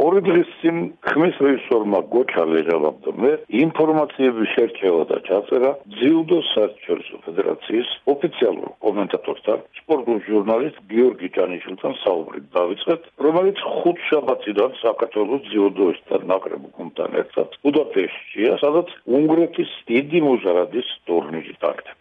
ორი დღის წინ ქმის რეჟისორმა გოჩა ლეჟავამდე ინფორმაციების შერჩევა და ჩაწერა ძიუდო საერთაშორისო ფედერაციის ოფიციალურ კომენტატორთან, სპორტულ ჟურნალისტ გიორგი ჭანიშვილთან საუბრით დავიწყეთ, რომელიც 5 შაბათიდან საქართველოს ძიუდოისტთა ნაკრებ გუნდთან ერთად ბუდაპეშტშია, სადაც უნგრეთის დიდი მოჟარადის ტურნირი ტარდება.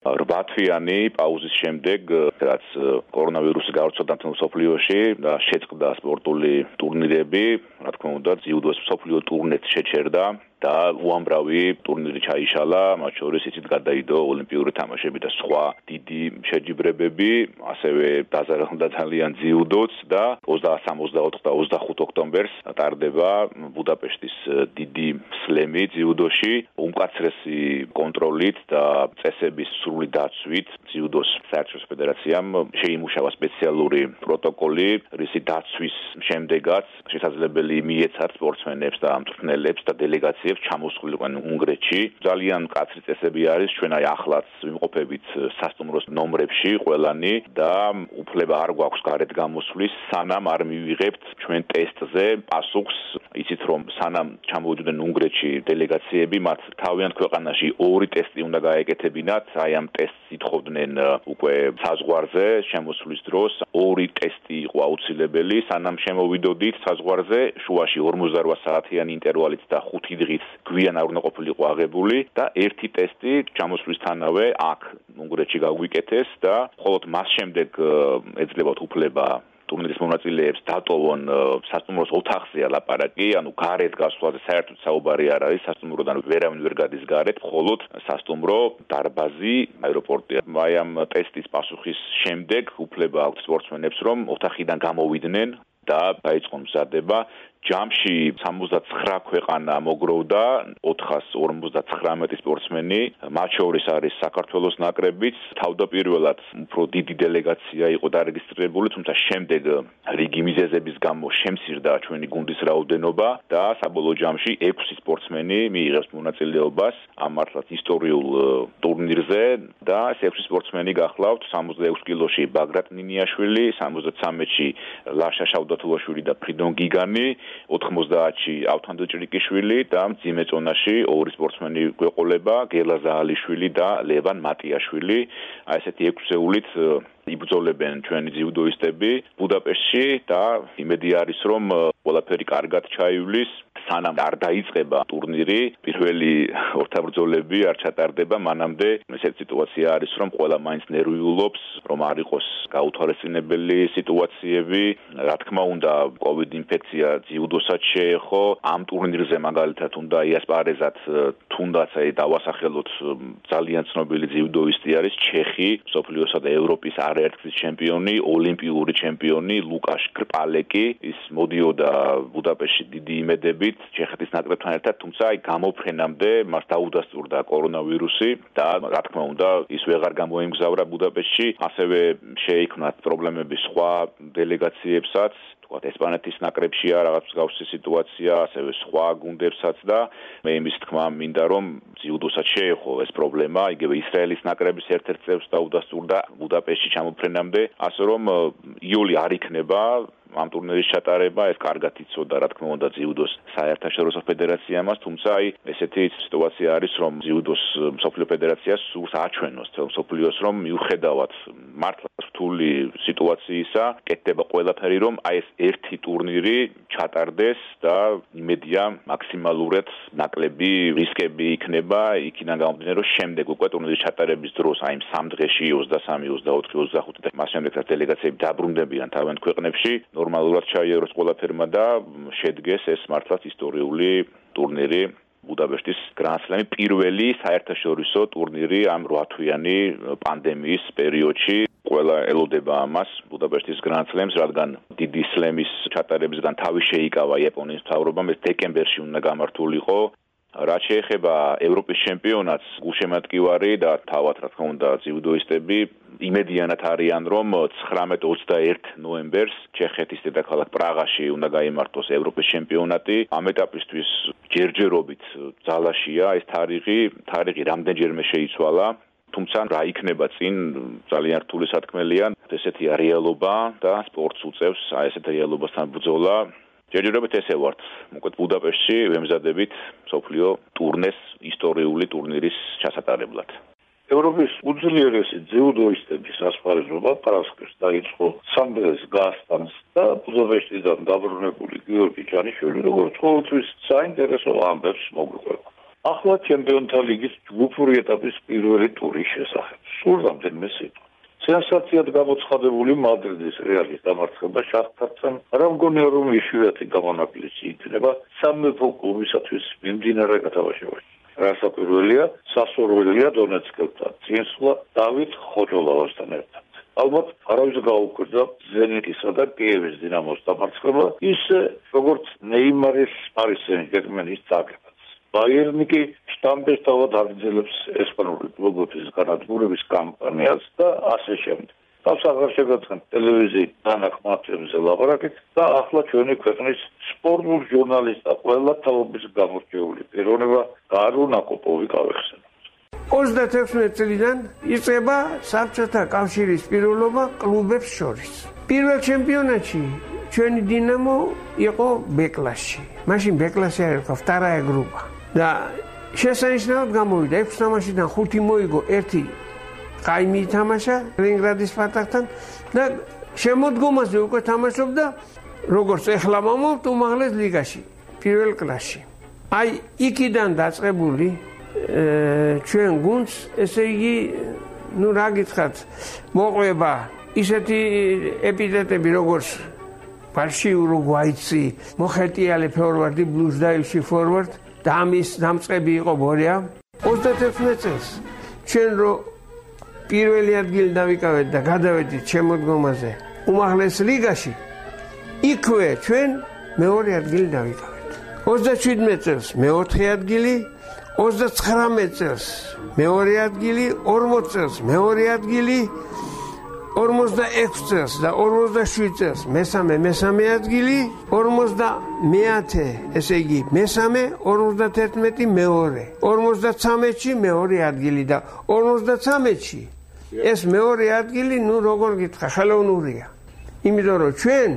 8 თვიანი პაუზის შემდეგ, რაც კორონავირუსი გავრცელდა მთელ მსოფლიოში და შეწყდა სპორტული ტურნირები, რა თქმა უნდა, ძიუდოს მსოფლიო ტურნირს შეჩერდა და უამრავი ტურნირი ჩაიშალა, მათ შორის იცით გადაიდო ოლიმპიური თამაშები და სხვა დიდი შეჯიბრებები, ასევე დაზარალდა ძალიან ძიუდოც და 23, 24 და 25 ოქტომბერს ტარდება ბუდაპეშტის დიდი სლემი ძიუდოში, უმკაცრესი კონტროლით და წესების სრული დაცვით ძიუდოს საერთაშორისო ფედერაციამ შეიმუშავა სპეციალური პროტოკოლი, რისი დაცვის შემდეგაც შესაძლებელი მიეცათ სპორტსმენებს და მწვრთნელებს და დელეგაციებს ჩამოსულიყვნენ უნგრეთში. ძალიან მკაცრი წესები არის, ჩვენ აი ახლაც ვიმყოფებით სასტუმროს ნომრებში ყველანი და უფლება არ გვაქვს გარეთ გამოსვლის, სანამ არ მივიღებთ ჩვენ ტესტზე პასუხს. იცით რომ სანამ ჩამოვიდნენ უნგრეთში დელეგაციები, მათ თავიანთ ქვეყანაში 2 ტესტი უნდა გაეკეთებინათ, აი ამ ტესტს ითხოვდნენ უკვე საზღვარზე შემოსვლის დროს, 2 ტესტი იყო აუცილებელი, სანამ შემოვიდოდით საზღვარზე, შუაში 48 საათიანი ინტერვალით და 5 დღით გვიან არ უნდა ყოფილიყო აღებული და 1 ტესტი ჩამოსვლისთანავე აქ უნგრეთში გაგვიკეთეს და მხოლოდ მას შემდეგ ეძლებათ უფლება ტურნირის მონაწილეებს დატოვონ სასტუმროს ოთახზე ლაპარაკი, ანუ გარეთ გასვლაზე საერთოდ საუბარი არ არის, სასტუმროდან ვერავინ ვერ გადის გარეთ, მხოლოდ სასტუმრო, დარბაზი, აეროპორტი. აი ამ ტესტის პასუხის შემდეგ უფლება აქვს სპორტსმენებს, რომ ოთახიდან გამოვიდნენ და დაიწყონ მზადება. ჯამში 79 ქვეყანა მოგროვდა, 459 სპორტსმენი, მათ შორის არის საქართველოს ნაკრებიც, თავდაპირველად უფრო დიდი დელეგაცია იყო დარეგისტრირებული, თუმცა შემდეგ რიგი მიზეზების გამო შემცირდა ჩვენი გუნდის რაოდენობა და საბოლოო ჯამში 6 სპორტსმენი მიიღებს მონაწილეობას ამ მართლაც ისტორიულ ტურნირზე და ეს 6 სპორტსმენი გახლავთ 66 კილოში ბაგრატ ნინიაშვილი, 73-ში ლაშა შავდათულაშვილი და ფრიდონ გიგანი, 90-ში ავთანდო ჭრიკიშვილი და მძიმე წონაში 2 სპორტსმენი გვეყოლება, გელა ზაალიშვილი და ლევან მატიაშვილი. აი ესეთი 6-ეულით იბრძოლებენ ჩვენი ძიუდოისტები ბუდაპეშტში და იმედი არის რომ ყველაფერი კარგად ჩაივლის. სანამ არ დაიწყება ტურნირი, პირველი ორთაბრძოლები არ ჩატარდება, მანამდე ესეთი სიტუაცია არის, რომ ყველა მაინც ნერვიულობს, რომ არ იყოს გაუთვალისწინებელი სიტუაციები. რა თქმა უნდა, COVID ინფექცია ძიუდოსაც შეეხო, ამ ტურნირზე მაგალითად უნდა იასპარეზათ, თუნდაც აი დავასახელოთ ძალიან ცნობილი ძიუდოისტი არის ჩეხი, მსოფლიოსა და ევროპის არაერთგზის ჩემპიონი, ოლიმპიური ჩემპიონი ლუკაშ კრპალეკი. ის მოდიოდა ბუდაპეშტში დიდი იმედებით ჩეხეთის ნაკრებთან ერთად, თუმცა აი გამოფრენამდე მას დაუდასტურდა კორონავირუსი და რა თქმა უნდა ის ვეღარ გამოიმგზავრა ბუდაპეშტში, ასევე შეიქმნათ პრობლემები სხვა დელეგაციებსაც, თქვათ ესპანეთის ნაკრებშია რაღაც მსგავსი სიტუაცია, ასევე სხვა გუნდებსაც და მე იმის თქმა მინდა რომ ძიუდოსაც შეეხო ეს პრობლემა, იგივე ისრაელის ნაკრების ერთ-ერთ წევრს დაუდასტურდა ბუდაპეშტში ჩამოფრენამდე, ასე რომ იული არ იქნება ამ ტურნირის ჩატარება, ეს კარგად იცოდა, რა თქმა უნდა, ძიუდოს საერთაშორისო ფედერაციამაც, თუმცა აი ესეთი სიტუაცია არის, რომ ძიუდოს მსოფლიო ფედერაციას სურს აჩვენოს თელ მსოფლიოს, რომ მიუხედავად მართლა რთული სიტუაციისა, კეთდება ყველაფერი, რომ აი ეს ერთი ტურნირი ჩატარდეს და იმედია მაქსიმალურად ნაკლები რისკები იქნება, იქიდან გამომდინარე, რომ შემდეგ უკვე ტურნირის ჩატარების დროს, აი 3 დღეში 23, 24, 25 და მას შემდეგ დელეგაციები დაბრუნდებიან თავიანთ ქვეყნებში, ნორმალურად ჩაიაროს ყველაფერმა და შედგეს ეს მართლაც ისტორიული ტურნირი ბუდაპეშტის გრან-სლემი, პირველი საერთაშორისო ტურნირი ამ 8 თვიანი პანდემიის პერიოდში. ყველა ელოდება ამას ბუდაპეშტის გრან-სლემს, რადგან დიდი სლემის ჩატარებისგან თავი შეიკავა იაპონიის მთავრობამ, ეს დეკემბერში უნდა გამართულიყო. რაც შეეხება ევროპის ჩემპიონატს, გულშემატკივარი და თავად რა თქმა უნდა ძიუდოისტები იმედიანად არიან, რომ 19-21 ნოემბერს ჩეხეთის დედაქალაქ პრაღაში უნდა გაიმართოს ევროპის ჩემპიონატი. ამ ეტაპისთვის ჯერჯერობით ძალაშია ეს თარიღი რამდენჯერმე შეიცვალა. თუმცა რა იქნება წინ ძალიან რთული სათქმელია, ესეთი რეალობა და სპორტს უწევს, აი ესეთ რეალობასთან ბრძოლა. ჯერჯერობით ესე ვართ. მოკლედ ბუდაპეშტში ვემზადებით მსოფლიო ტურნეს ისტორიული ტურნირის ჩასატარებლად. ევროპის უძლიერესი ძიუდოისტების ასპარეზობა პარასკევს დაიწყო სამგრელოს გასტანს და ბუდაპეშტიდან დაბრუნებული გიორგი ჯანიშვილი როგორც ყოველთვის საინტერესო ამბებს მოგვიყვება. ახლა ჩემპიონთა ლიგის ჯგუფური ეტაპის პირველი ტურის შესახებ. სულ რამდენიმე სიტყვა. სენსაციად გამოცხადებული მადრიდის რეალის დამარცხება შახტართან რა მგონია რომ იშვიათი გამონაკლისი იქნება სამეფო კლუბისათვის მიმდინარე გათამაშებაში. რასაკვირველია, სასურველია დონეცკელთან წინსვლა დავით ხოჯოლავასთან ერთად. ალბათ არავის გაუკვირდა ზენიტისა და კიევის დინამოს დამარცხება, ისე როგორც ნეიმარის პარის სენ-ჟერმენის წაგებაც. ბაიერნი კი შტამპის თავად აგრძელებს ესპანური კლუბების განადგურების კამპანიას და ასე შემდეგ. თავს აღარ შეგაცხადეთ ტელევიზიის დანახმართ-ებზე ლაპარაკით და ახლა ჩვენი ქვეყნის სპორტულ ჟურნალისტთა ყველა თაობის გამორჩეული პიროვნება გარო ნაკოპოვი გავეხსენოთ. 36 წლიდან იწყება საბჭოთა კავშირის პირველობა კლუბებს შორის. პირველ ჩემპიონატში ჩვენი დინამო იყო ბ-კლასში. მაშინ ბ-კლასი არ იყო, ვტარაია გრუპა. და შესანიშნავად გამოვიდა 6 თამაშიდან 5 მოიგო, 1 ყაიმი ითამაშა ლენინგრადის სპარტაკთან და შემოდგომაზე უკვე თამაშობდა როგორც ეხლა მომავთ უმაღლეს ლიგაში, პირველ კლასში. აი იქიდან დაწყებული ჩვენ გუნდს, ესე იგი, ну რა გითხრათ, მოყვება ისეთი ეპიტეტები როგორც ბარში ურუგვაიცი, მოხეტიალე ფორვარდი, ბლუზდაილში ფორვარდ და ამის დამწყები იყო ბორია. 36 წელს ჩვენ რო პირველი ადგილი დავიკავეთ და გადავედით შემოდგომაზე უმაღლეს ლიგაში, იქვე ჩვენ მეორე ადგილი დავიკავეთ. 37 წელს მეოთხე ადგილი, 39 წელს მეორე ადგილი, 40 წელს მეორე ადგილი, 46 წელს და 47 წელს მესამე ადგილი, 50 ესე იგი მესამე, 51 მეორე, 53-ში მეორე ადგილი და 53-ში ეს მეორე ადგილი, ну როგორ გითხრა, ხელოვნურია. იმიტომ რომ ჩვენ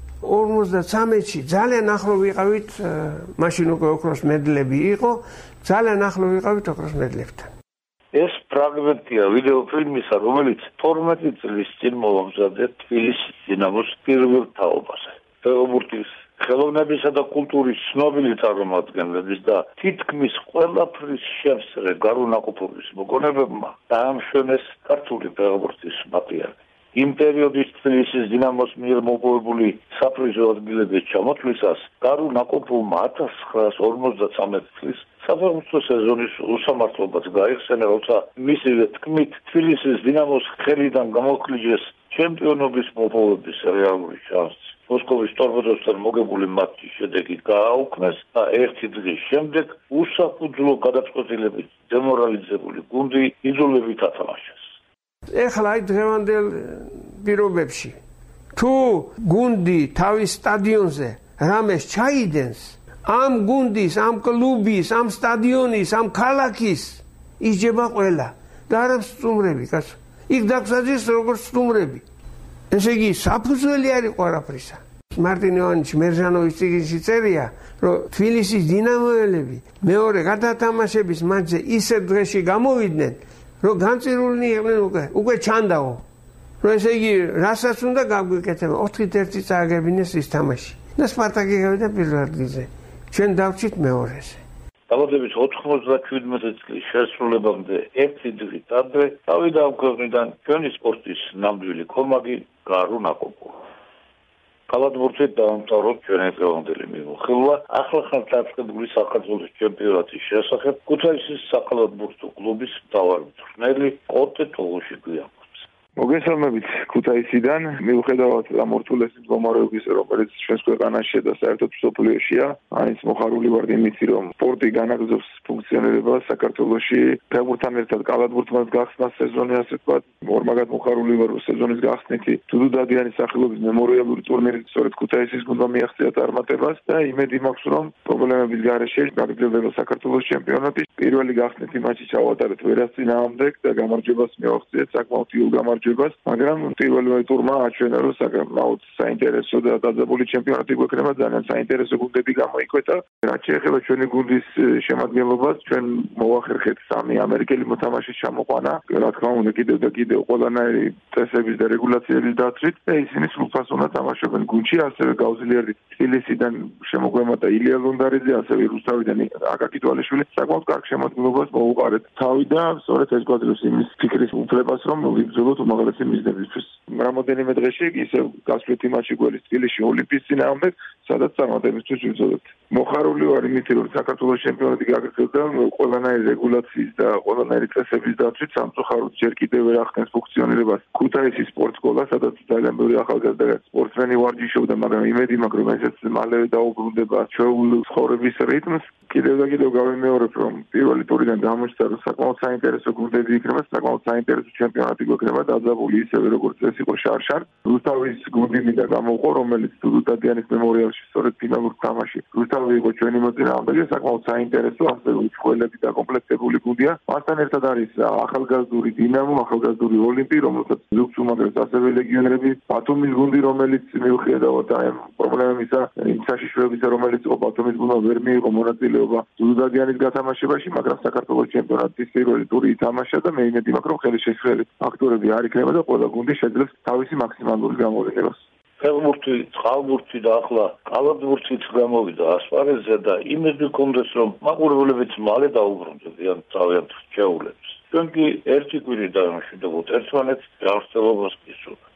53-ში ძალიან ახლო ვიყავით, მაშინ უკვე ოქროს მედლები იყო, ძალიან ახლო ვიყავით ოქროს მედლებთან. ეს ფრაგმენტია ვიდეოფილმისა, რომელიც 12 წლის წინ მოამზადე თბილისის დინამოს პირველ თაობაზე. ფეხბურთის ხელოვნებისა და კულტურის ცნობილი წარმომადგენლების და თითქმის ყველაფრის შემსწრე გარუნაკופოვის მოგონებებმა დაამშვენეს ქართული ფეხბურთის მატიანე. იმ პერიოდის თბილისის დინამოს მიერ მოპოვებული საფრიზო ადგილების ჩამოთვლისას გარუნაკופოვმა 1953 წლის საფეხბურთო სეზონის უსამართლობაც გაიხსენა, როცა მისივე თქმით თბილისის დინამოს ხელიდან გამოხლიჯეს ჩემპიონობის მოპოვების რეალური შანსი. მოსკოვის ტორპედოსთან მოგებული მატჩის შედეგი გააუქმეს და ერთი დღის შემდეგ უსაფუძვლო გადაწყვეტილებით დემორალიზებული გუნდი იძულებით ათამაშეს. ეხლა აი დღევანდელ პირობებში თუ გუნდი თავის სტადიონზე რამეს ჩაიდენს, ამ გუნდის, ამ კლუბის, ამ სტადიონის, ამ ქალაქის იჯება ყველა და არა სტუმრები, კაცო. იქ დაგსაჯეს როგორც სტუმრები. ესე იგი საფუძველი არის ყველაფრისა. მარტინ ივანიშ მერჟანოვის წიგნში წერია, რომ თბილისის დინამოელები მეორე გადათამაშების მატჩზე ისე დღეში გამოვიდნენ, რომ განწირულნი იყვნენ უკვე ჩანდაო. რომ ესე იგი რასაც უნდა გაგვიკეთება, 4-1 წააგებინეს ის თამაში. და სპარტაკი გავიდა პირველ ადგილზე. ჩვენ დავჭით მეორეზე. დაბადების 97 წლის შესრულებამდე ერთი დღით ადრე დავიდა ამ ქვეყნიდან ჩვენი სპორტის ნამდვილი კომაგი გარუნაკოპოვი. კალათბურთით დაამთავრა ჩვენი დღევანდელი მიმოხილვა ახლახან დაწყებული საქართველოს ჩემპიონატის შესახებ ქუთაისის საკალათბურთო კლუბის მთავარი მწვრთნელი კოტე თოღოშიკვია. მოგესალმებით ქუთაისიდან. მიუხედავად ამ ურთულესი მდგომარეობისა, რომელიც ჩვენს ქვეყანაში და საერთოდ მსოფლიოშია, მაინც მოხარული ვარ იმით, რომ სპორტი განაგრძობს ფუნქციონირებას საქართველოში. ფეხბურთთან ერთად კალათბურთმაც გახსნა სეზონი, ასე ვთქვათ. ორმაგად მოხარული ვარ, რომ სეზონის გახსნითი დუდუ დადიანის სახელობის მემორიალური ტურნირი სწორედ ქუთაისის გუნდმა მიაღწია წარმატებას და იმედი მაქვს, რომ პრობლემების გარეშე გაგრძელდება საქართველოს ჩემპიონატი. პირველი გახსნითი მატჩი ჩავატარეთ ვერას წინააღმდეგ და გამარჯვებას მივაღწიეთ საკმაოდ იოლ გამარჯვებას. თამაშებას, მაგრამ პირველი ტურმა აჩვენა, რომ საკმაოდ საინტერესო და დაძაბული ჩემპიონატი გვექნება, ძალიან საინტერესო გუნდები გამოიკვეთა. რაც შეეხება ჩვენი გუნდის შემადგენლობას, ჩვენ მოვახერხეთ 3 ამერიკელი მოთამაშის ჩამოყვანა. რა თქმა უნდა, კიდევ და კიდევ ყველანაირი წესების და რეგულაციების დაცვით და ისინი სრულფასოვნად თამაშობენ გუნდში, ასევე გავზლიერი თბილისიდან შემოგვემატა ილია ლუნდარიძე, ასევე რუსთავიდან აკაკი თვალიშვილი. საკმაოდ კარგ შემოქმედებას მოუყარეთ თავი და სწორედ ეს გვაძლევს იმის ფიქრის უფლებას, რომ ვიბრძოლოთ უმაღლესი მიზნებისთვის. რამოდენიმე დღეში ისევ გასვლით იმაში გველის თბილისში ოლიმპიის წინააღმდეგ, სადაც წარმატებისთვის ვიბრძოლებთ. მოხარული ვარ იმით, რომ საქართველოს ჩემპიონატი გაგრძელდა ყველანაირი რეგულაციის და ყველანაირი წესების დაცვით, სამწუხაროდ ჯერ კიდევ ვერ ახდენს ფუნქციონირებას ქუთაისის სპორტ სკოლა, სადაც ძალიან ბევრი ახალგაზრდა სპორტსმენი ვარჯიშობდა, მაგრამ იმედი მაქვს, რომ ესეც მალევე დაუბრუნდება ჩვეულ ცხოვრების რიტმს. კიდევ და კიდევ გავიმეორებ, რომ პირველი ტურიდან გამოჩნდა, რომ საკმაოდ საინტერესო გუნდები იქნება, საკმაოდ საინტერესო ჩემპიონატი გვექნება, დაძაბული ისევე როგორც ეს იყო შარშან. რუსთავის გუნდი მინდა გამოვყო, რომელიც დუდუ დადიანის მემორიალში სწორედ ფინალურ თამაში. რუსთავი იყო ჩვენი მოწინააღმდეგე, საკმაოდ საინტერესო, ასევე უცხოელები დაკომპლექტებული გუნდია. მასთან ერთად არის ახალგაზრდული დინამო, ახალგაზრდული ოლიმპი, რომელსაც ზუგს უმაგრებს ასევე ლეგიონერები, ბათუმის გუნდი, რომელიც მიუხედავად აი პრობლემებისა, იმ საშიშროებისა, რომელიც იყო ბათუმის გუნდმა ვერ მიიღო მონაწილეობა დუდუ დადიანის გათამაშებაში, მაგრამ საქართველოს ჩემპიონატის პირველი ტური ითამაშა და მე იმედი მაქვს, რომ ხელშეშლილი ფაქტორები არ იქნება და ყველა გუნდი შეძლებს თავისი მაქსიმალური გამოვლენებას. ფეხბურთი, წყალბურთი და ახლა კალათბურთიც გამოვიდა ასპარეზზე და იმედი გქონდეს, რომ მაყურებლებიც მალე დაუბრუნდებიან თავიანთ შეეულებს. ჩვენ კი ერთი კვირი დავიმშვიდობოთ ერთმანეთს, ჯანმრთელობას გისურვებთ.